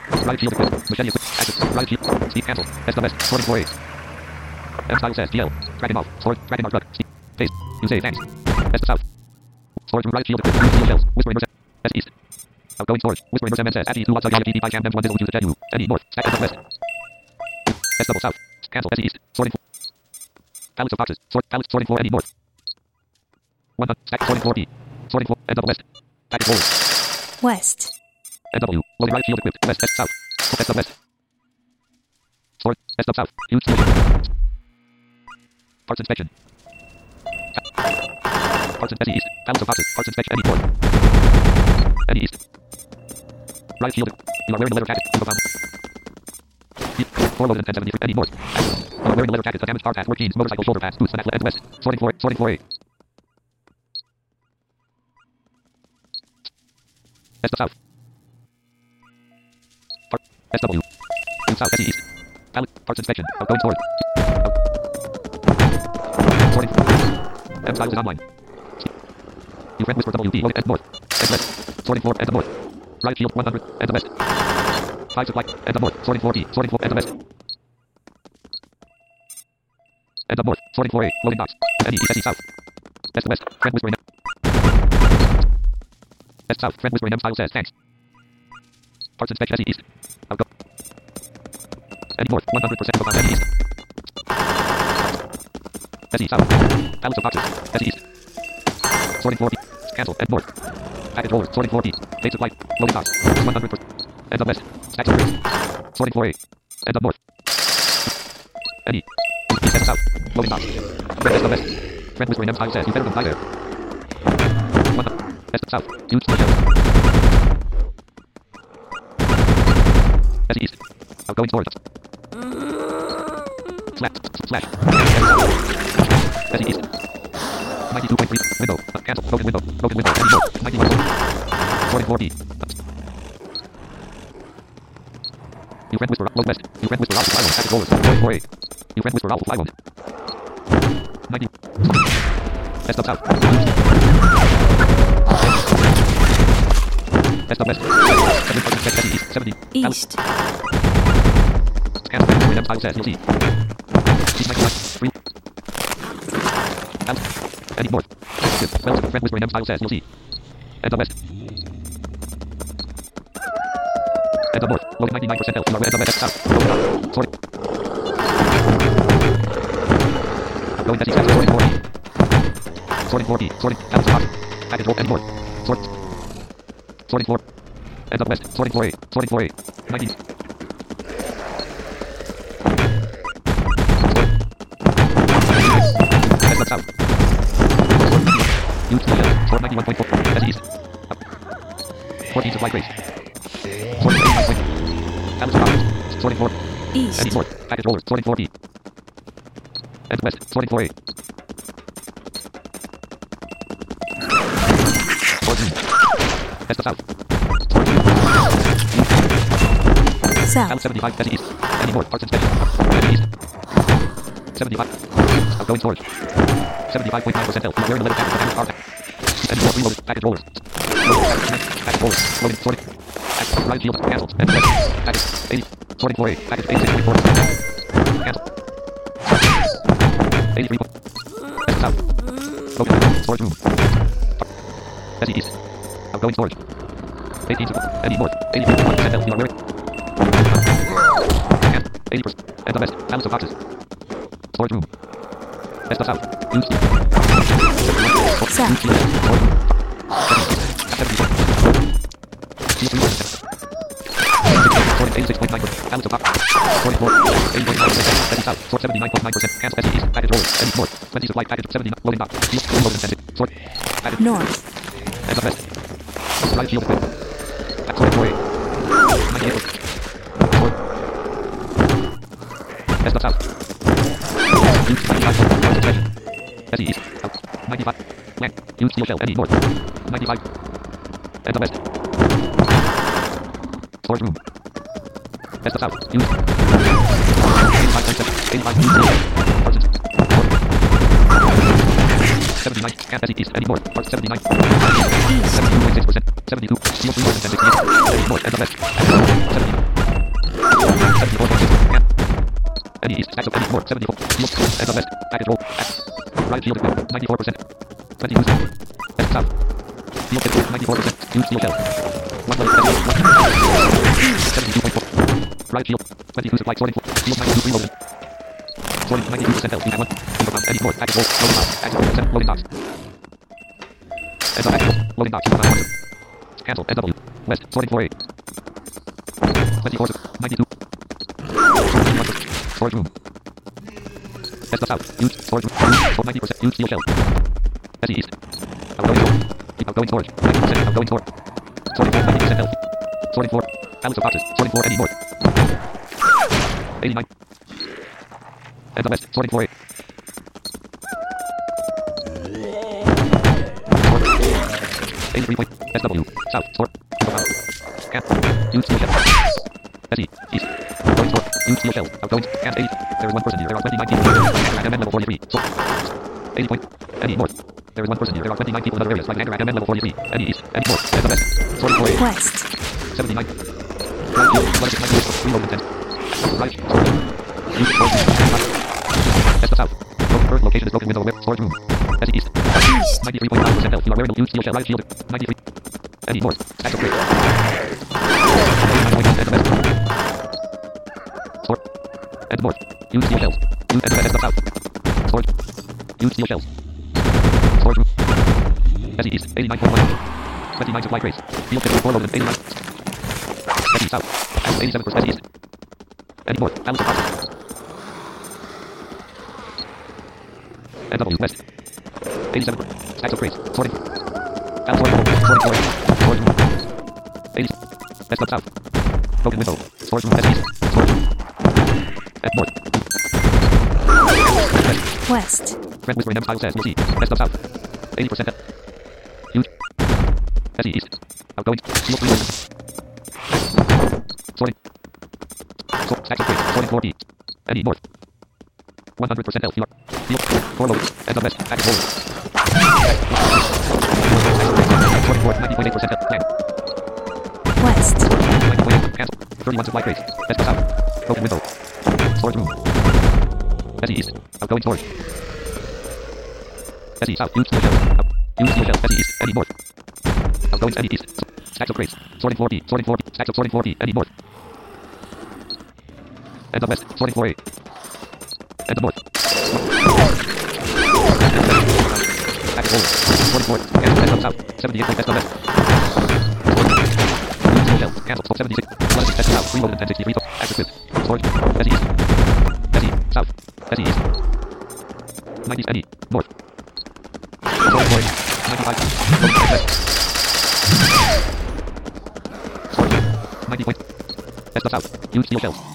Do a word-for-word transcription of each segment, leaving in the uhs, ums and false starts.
Riot shield equipped. Machete equipped. Active. Riot shield. Speed cancel. S W S. Sorting for A. M style says G L. Dragon off. Sword. Dragon mark. Speed. Paste. Use A. Thanks. S to south. Sword through riot shield equipped. Use steel shells. Whispering verse. S east. Outgoing storage. Whispering verse M N says. At E two watts. P D by cam. one dizzle. Use a jet U. N E north. Stack S west. S double south. Cancel. S east. Sorting for. Pallets of boxes. Sort. Pallets. Sorting for N E north. one hundred. Stack. Sorting for B. Sorting for N double west. Package forward. West. N W. Loading riot shield equipped. West. S south. S double west. Sword. S double south. Use solution. Parts inspection. Parts in S east. Pallets of boxes. Parts inspection. N E north. N E east. Riot shield. You are wearing a leather jacket. Info found. Four loaded and ten seventy-three. N E north. You are wearing a leather jacket. A damaged car path. Work jeans. Motorcycle shoulder pads. Boots. And end west. Sorting for. Sorting for A. S to south. Part. S W. In south. S east. Pallet. Parts inspection. Outgoing storage. Out. Sorting. M styles is online. You friend whisper W D. Loaded. End north. End west. Sorting for. End north. Riot shield. one hundred. End west. Five supply. End north. Sorting for D. Sorting for. End west. End north. Sorting for A. Loading box. N E east. S E south. S west. Friend whispering. S south. Friend whispering. M style says thanks. Parts inspection. S E east. Outgo. N E north. one hundred percent of N E east. S E south. Pallets of boxes. S E east. Sorting for B. Cancel. N north. Package rollers. Sorting for B. Base supply. Loading box. one hundred percent. End of west. Stacks of bricks. Sorting for A. End of north. N E. East. S south. Loading box. Friend S of west. Friend whispering. M style says you better comply there. one hundred. S south. Use for shells. S east. Outgoing storage. Slash. Slash. S east. ninety-two point three. Window. Uh, cancel. Broken window. Broken window. ninety-one. Sorting for D. You friend whisper. Low west. You friend whisper. Alpha fly one. Package rollers. Sorting for A. You friend whisper. Alpha fly one. ninety. S south. S west. seventy. East. seventy. East. Cancel. M style says you'll see. East ninety-one. three. Out. N E north. Well, friend whispering. M style says you'll see. End of west. End of north. Loading ninety-nine percent L. You are end of west. South. Loading up. Sorting. Going S east. Sorting for D. Sorting for D. Sorting. Balance box. Package roll. End north. Sort. Sorting for. End of west. Sorting for A. Sorting for A. ninety. End of south. Use the shell. Sort ninety-one point four. S east. Up. fourteen supply trace. Sorting eighty-nine point. Balance box. Sorting for. East. N E north. Package rollers. Sorting for D. End west. Sorting for A. Sorting. S to south. South. Balance seventy-five. S east. N E north. Parts inspection. N E east. seventy-five. Outgoing storage. seventy-five point nine percent L. Wearing a leather jacket. Damaged car pack. N E north. Reloaded. Package rollers. Loading. Package rollers. Loading. Sorting. Package. Riot shield. Cancelled. End west. Package. eighty. Sorting for A. Package. eighty-six point four. Cancel. eighty-three. S south. Loading. Storage room. S east. Outgoing storage. eighteen. N E north. eighty-three point one percent L. You are wearing. eighty percent. End of west. Balance of boxes. Storage room. S to south. Use. South. eighty-six point nine percent. Balance of boxes. forty-four. eighty point nine percent. S south. Sort seventy-nine point nine percent. Cancel. S east. Package rollers. N north. twenty supply package. seventy. Loading box. Loading and sort. Package. North. End of west. Riot shield equipped. Sorting for A. ninety-eight. Sort. S to south. Use ninety-five. S east. Out. ninety-five. Blank. Use steel shell. N E north. ninety-five. End of west. Storage room. S to south. Use. eighty-five point seven. eighty-five. Use steel shell. Parts. seventy-nine. Camp S east. N E north. Parts seventy-nine. seventy-two point six percent. seventy-two. Steel three hundred sixty-eight. N E north. End of west. seventy-nine. Stacks of Eddie More. seventy-four. Field. End of west. Package roll. Right field equipment. ninety-four percent. twenty use. West south. Field equipment. ninety-four percent. Use steel shell. one one. seventy-two point four. Right field. twenty-two supply. Sorting. Field ninety-two reloaded. Sorting. ninety-two percent L. Feedback one. Field Eddie More. Package roll. Loading box. Active percent. Loading box. End of active. Loading box. Cancel. S W. West. Sorting floor A. twenty-four. ninety-two. Storage room. That's the south. Use storage room. For ninety percent. Use steel shell. S E east. Outgoing door. Keep outgoing storage. ninety percent outgoing storage. Sorting floor. ninety percent health. Sorting floor. Balance of boxes. Sorting floor. Eddie North. eighty-nine. End of west. Sorting floor A. eighty-three point. S W. South. Sort. Camp. Use steel shell. S E. East. Outgoing sort. Use steel shell. Outgoing. Camp eighty. There is one person here. There are twenty-nine people. At M N level forty-three. Sort. eighty point. Eddie North. There is one person here. There are twenty-nine people in other areas. Like Hangar at M N level forty-three. Eddie East. Eddie North. End of west. Sorting floor A. West. seventy-nine. Right field. One six ninety. Reload intent. Right. Sorting. Use storage room. That's the south. First location is broken window whip. Storage room. S E east. East. ninety-three point nine percent health. You are wearing the use steel shell. Right shield. ninety-three. Eddie North. Stack of crate. End of west. Sort. End north. Use steel shells. Use end of west. End of south. Storage. Use steel shells. Storage room. S E east. eighty-nine point one. twenty-nine supply crates. Field fifty-four loaded. eighty-nine. S E south. eighty-seven percent S E east. Eddie north. Balance of boxes. N W west. eighty-seven. Stacks of crates. Sorting. Balance sorting. Sorting floor. Storage room. eighty. West of south. Broken window. Storage room. S E east. Storage room. At north. West. Red whispering M style says we'll see. West of south. eighty percent. Use. S E east. Outgoing. Field three loaded. Sorting. Sort. Stacks of crates. Sorting floor B. Eddie north. one hundred percent health. Field. Four loaded. End of west. Back forward. Sorting floor. ninety point eight percent health. Plan. West. ninety point eight. Cancel. thirty-one supply crates. West of south. Broken window. Storage room. S E east. Outgoing storage. S E south. Use steel shell. Out. Use steel shell. S E east. Eddie north. Outgoing Eddie east. Stacks of crates. Sorting floor B. Sorting floor B. Stacks of sorting floor B. Eddie north. End of west. Sorting floor A. End of north. Back forward. Sorting floor. Cancel. End of south. seventy-eight point. End of west. Use steel shell. Cancel. seventy-six. One six. South. Reloaded. ten sixty-three. Active with. Storage. S E east. S E south. S E east. ninety S E north. Storage floor. ninety-five. Loaded. West. Storage. ninety point. West of south. Use steel shells.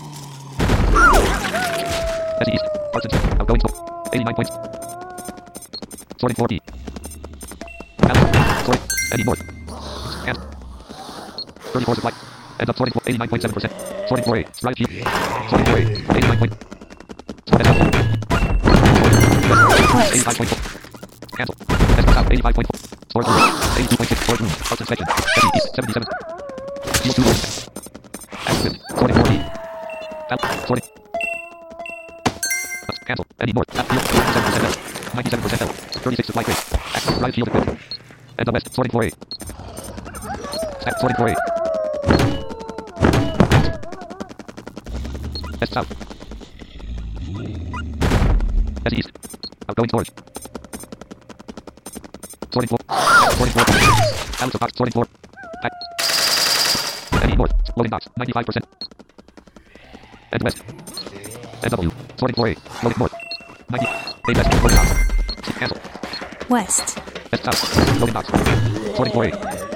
S E east. Parts and outgoing store. eighty-nine points. Sorting floor B. Balance. Sorting. Eddie north. Cancel. thirty-four supply. End up sorting floor. eighty-nine point seven percent. Sorting floor A. Right field. Sorting floor A. eighty-nine point. Sort S W. eighty-five point four. Cancel. S W south. eighty-five point four. Storage room. eighty-two point six. Storage room. Parts inspection. S E east. seventy-seven. Field two loaded. Active. Sorting floor B. Balance. Sorting. Cancel. Eddie north. Field. ninety-seven percent L. ninety-seven percent L. thirty-six supply crate. Active. Right field equipped. End of west. Sorting floor A. Stack. Sorting floor A. West south. S E east. Outgoing storage. Sorting floor. Sorting floor. Balance of box. Sorting floor. Back. Eddie north. Loading box. ninety-five percent. End west. N W. Sorting floor A. Loading north. ninety. A west. Loading box. Cancel. West. West south. Loading box. Sorting floor A.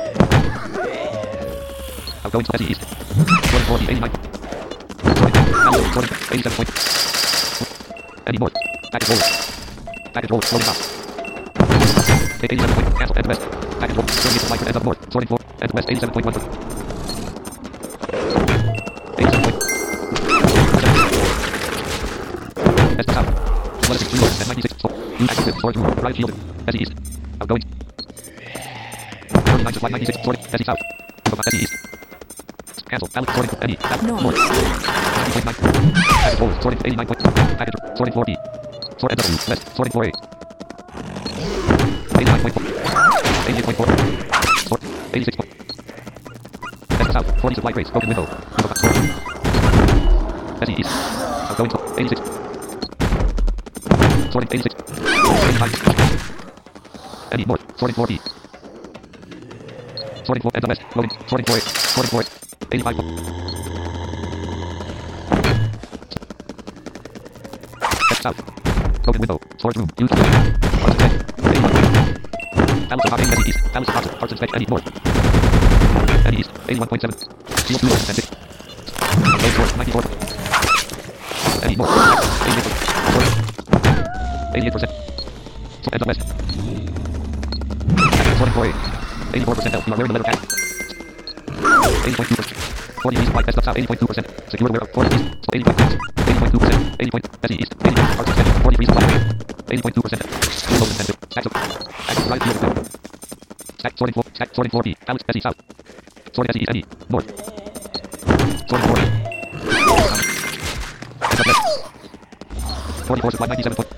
Outgoing S E east. Sorting floor B. eighty-nine. Sorting. Balance. Sorting. eighty-seven point. Eddie north. Package roll. Package roll. Loading box. eighty-seven point. Cancel. End west. Package roll. thirty-eight supply for end of north. Sorting floor. End west. eighty-seven point one. eighty-seven point. West south. one six three loaded. At ninety-six. Sort. Use active with storage room. Right field. S E east. Outgoing. thirty-nine supply. ninety-six. Sorting. S E south. S E east. Cancel. Ballot. Sorting. Any. North. North. ninety point nine. Package forward. Sorting. eighty-nine point. Package. Sorting floor B. Sort N W. West. Sorting floor A. eighty-nine point four. eighty-eight point four. Sort. eighty-six point. West south. forty supply crates. Open window. Window box. Sort. S E East. Outgoing to eighty-six. Sorting eighty-six. eighty-five. Any north. Sorting floor B. Sorting floor. End of west. Loading. Sorting floor A. Sorting floor A. eighty-five. West south. Open window. Storage room. Use. Parts inspection. eighty-one. Balance of box. Any east. Balance of box. Parts inspection. Any north. Any east. eighty-one point seven. Seal two and six. Outgoing north. ninety-four. Any north. eighty-eight percent. End of west. Sorting floor A. eighty-four percent health. You are wearing the leather pack. eighty point two percent. forty east. White. Best of south. eighty point two percent. Secure wear of forty east. So eighty point two percent. eighty point two percent. eighty point. S E east. eighty point. Parts inspection. forty-three supply. eighty point two percent. Full open center. Stacks of. Stacks right field. Stack sorting floor. Stack sorting floor B. Balance S E south. Sorting S E east. N E. North. Sorting floor B. End of west. forty-four supply. ninety-seven point.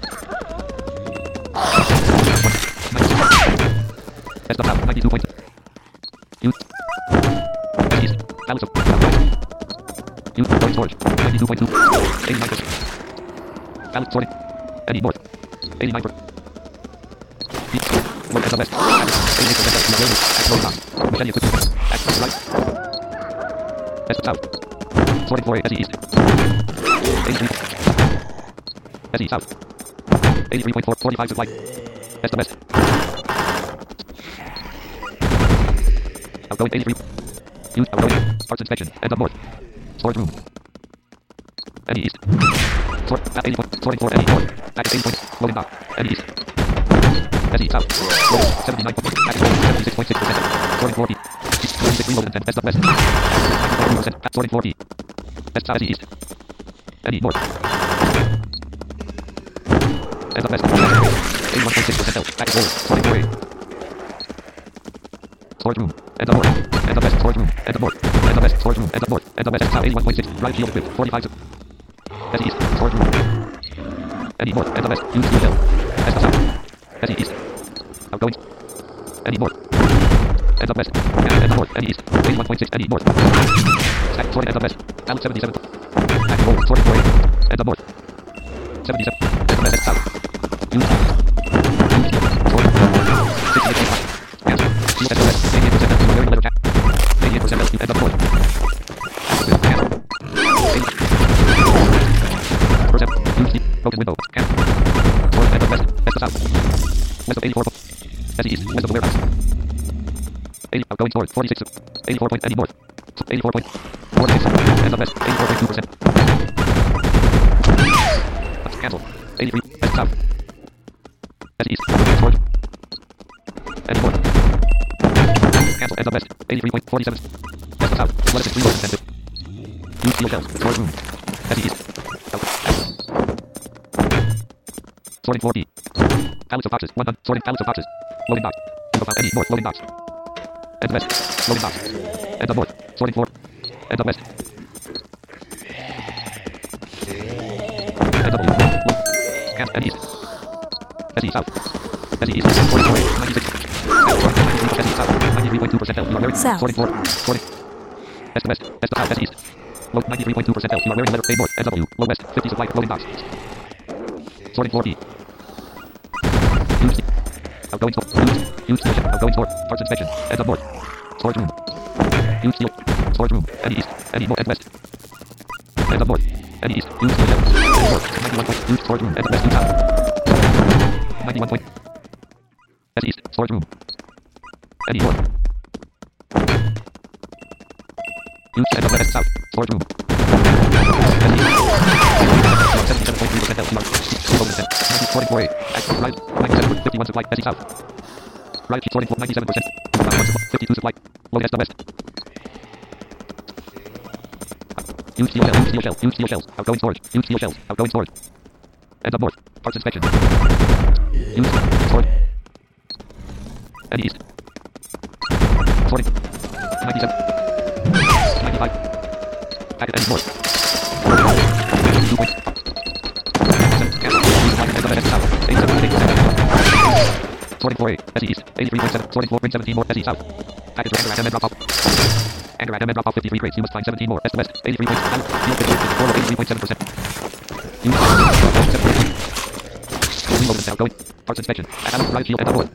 Best of south. ninety-two point two. Use. S E east. Balance of. Use. Going storage. ninety-two point two. eighty-nine percent. Balance sorting. Any north. eighty-nine percent. North and the west. eighty-eight percent. Act low box. Machine equipment. Act right. West south. Sorting floor A. S E east. eighty-three. S E south. eighty-three point four. forty-five supply. West to west. Outgoing eighty-three. Use outgoing. Parts inspection. End of north. Storage room. Any east. Sort. At eighty point. Sorting floor. Any north. Package eighty point. Loading dock. Any east. S E south. Loading. seventy-nine point. Package loading. seventy-six point six percent. Sorting floor B. twenty-six reloaded and ten. West of west. ninety-four percent. Sorting floor B. West south. S E east. Any north. End of west. eighty-one point six percent health. Package loaded. Sorting floor A. Storage room. End of north. End of west. Storage room. End of north. End of west. Storage room. End of north. End of west. South. eighty-one point six. Right field equipped. forty-five. S E east. Storage room. Any north. End of west. Use steel shell. West of south. S E east. Outgoing. Any north. End of west. End of north. Any east. eighty-one point six. Any north. Stack. Sorting. End of west. Balance seventy-seven. Package roll. Sorting for A. End of north. seventy-seven. End of west. South. Use. Use steel. Sorting. sixty-eight point five. Cancel. Steel. End of west. eighty-eight percent. You are wearing the leather cap. eighty-eight percent. End of north. Cancel. Percent. Use steel. Broken window. Cancel. Sorting. End of west. West of south. West of eighty-four. S E east. West of the warehouse. eighty. Outgoing north. forty-six. eighty-four point. Any north. eighty-four point. forty-six. End of west. eighty-four point two percent. Cancel. eighty-three. West south. S E east. Storage. Any north. Cancel. End of west. eighty-three point four seven. West of south. What is it? Reload and use steel shells. Storage room. S E east. Out. Sorting floor B. Pallets of boxes. one hundred. Sorting pallets of boxes. Loading box. Any north. Loading box. End of west. Loading box. End of north. Sorting floor. End of west. End of blue. Camp. End east. S E south. S E east. Sorting floor. ninety-six. S E south. ninety-three point two percent health. You are wearing. South. Sorting floor. Sorting. West to west. West to south. S E east. Low. ninety-three point two percent health. You are wearing letter A north. S W. Low west. fifty supply. Loading box. Sorting floor B. Use. Outgoing store. Use. Use steel shell. Outgoing store. Parts inspection. End of north. Storage room. Use steel. Storage room. Any east. Any north. End west. End of north. Any east. Use steel shell. End north. ninety-one point. Use storage room. End of west. Use south. ninety-one point. S east. Storage room. Any north. Use end of west. South. Storage room. Any east. seventy-seven point three percent health. Sorting for A. Active right. ninety-seven. fifty-one supply. S E south. Right. Keep sorting for ninety-seven percent. fifty-two supply. Low S to west. Use steel shells. Use steel shells. Use steel shells. Outgoing storage. Use steel shells. Outgoing storage. End of north. Parts inspection. Use storage. And east. Sorting. ninety-seven. ninety-five. Packet any more. Two points. Cancel. South. eighty-seven. eighty-seven. Sorting four A. S E East. eighty-three point seven. Sorting four. Print seventeen more. S E South. Packet to Anger Adam and drop off. Anger Adam and drop off fifty-three crates. You must find seventeen more. S to West. eighty-three points. Field fifty-four. eighty-three point seven percent. You must find reload now. Going. Parts inspection. Adam. Right shield and aboard.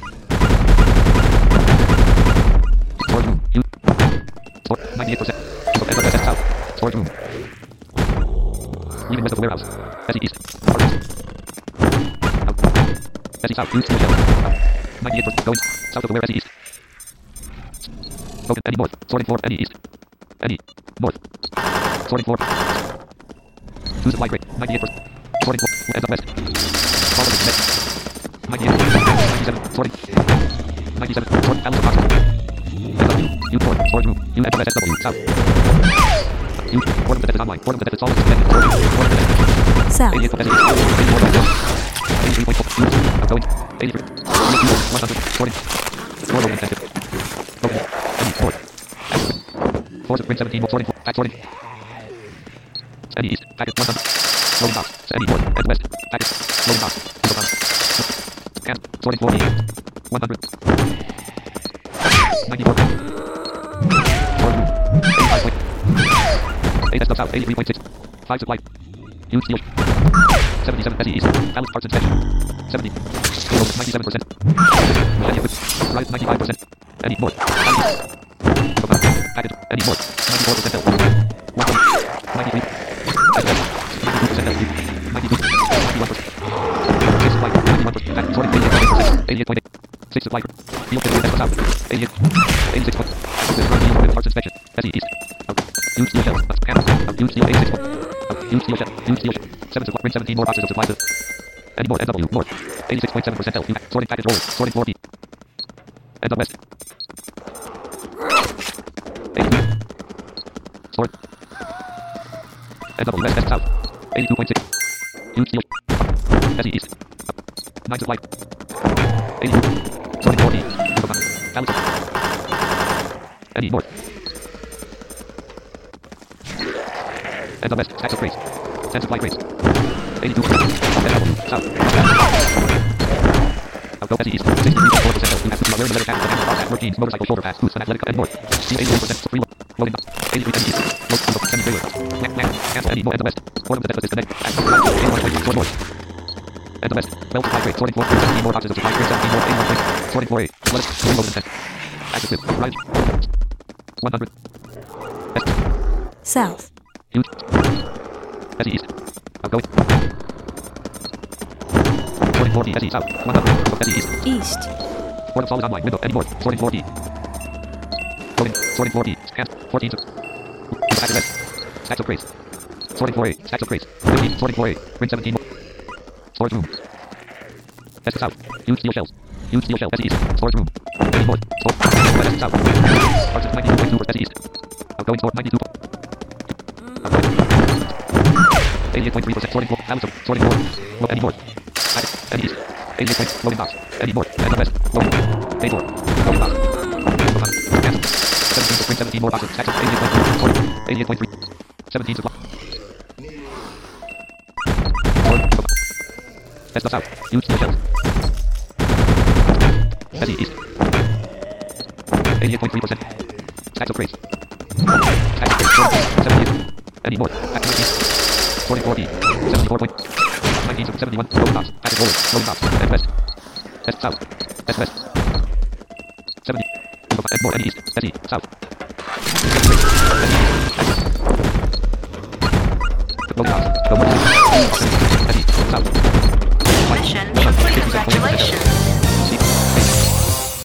Storage room. You. Store. ninety-eight percent. S S South. Storage room. Leaving west of the warehouse. S E East. Parts. Out. S E South. Use steel shell. ninety-eight percent. Going. South of the warehouse. S E East. Broken. Any north. Sorting floor. Any east. Any. North. Sorting floor. Two supply crate. ninety-eight percent. Sorting floor. Ends up west. Follow the net. ninety-eight. ninety-seven. Sorting. ninety-seven. Sort. Balance of box. S W. U port. Storage room. U enter S W. South. U. Portal detected online. Portal detected solid connected. Portal detected. South. eighty-eight point eighty-four. eighty-four point four. eighty-three point four. Outgoing. eighty-three. one hundred. Sorting. Portal detected. Broken. Any. North. Force print seventeen more. Sorting. Pack sorting. Any east. Packet one hundred. Loading box. Any north. And west. Packet. Loading box. Cancel. Sorting four D. one hundred. ninety-four. Sorting. eighty-five point. eight S south. eighty-three point six. five supply. Huge steel. seventy-seven S E East. Balanced parts inspection. seventy. ninety-seven percent. Any right ninety-five percent. Any more. Packet. Any more. ninety-four percent L. ninety-three. ninety-two percent L. ninety-two. ninety-one percent. six supply. ninety-one percent. Packet. Sorting. eighty-eight point eight. six supply. Field fifty S south. eighty-eight. eighty-six point. Right parts inspection. S E East. Huge steel shells. Panel. Huge steel eighty-six point. Huge steel shell. Huge steel shell. seven supply. Print seventeen more boxes of supplies. Any more. N W. North. eighty-six point seven percent L. Sorting package roll. Sorting four D. Ends up west. eighty-two. Sort. Ends up west. S south. eighty-two point six. Huge steel. S E East. nine supply. eighty-two. Sorting four D. Balance. Any north. Ends up west. Stacks of crates. ten supply crates. eighty-two. S W. South. Outgo S E East. sixty-three point four percent L. Wearing leather jacket, and car, work jeans, motorcycle, shoulder pads, boots, and athletic, and more. eighty-one percent. Free load. Loading up. eighty-three percent East. Load. Semi-trailer. Neck, neck. Cancel any more. Ends up west. Portal detected disconnect. eighty-one point. Sort north. Ends up west. twelve supply crate. Sorting four. seventeen more boxes of supply crate. seventeen more. eighty-one point. Sorting four A. Let it. Reload intent. Active with. Right. one hundred. West. South. Huge. S E East. Outgoing. Sorting four D. S E South. one hundred. S E East. East. Portal solid online. Window. Any more. Sorting four D. Loading. Sorting four D. Scan. fourteen. Back to west. Stacks of crates. Sorting four A. Stacks of crates. fifteen. Sorting four A. Print seventeen more. Storage room. S to south. Huge steel shells. Huge steel shell. S East. Storage room. Any more. Store. West to south. Parts of ninety-two point two S East. Outgoing store ninety-two. Outgoing. eighty-eight point three percent. Sorting floor. Balance of. Sorting floor. Load any more. Packet. Any east. eighty-eight point. Loading box. Any more. And the west. Loading. A four. Loading box. Cancel. seventeen. Print seventeen more boxes. Taxes. eighty-eight point three. Sorting. eighty-eight point three. seventeen supply. S to south. Huge steel shells. S E East. eighty-eight point three percent. Stacks of crates. Stacks of crates. seventy-eight. Any more. Packet East. Sorting four D. seventy-four point. nineteen to seventy-one. Loading box. Packet roller. Loading box. S west. S south. S west. seventy. And more. Any east. S E. South. S E. Loading box. Go more.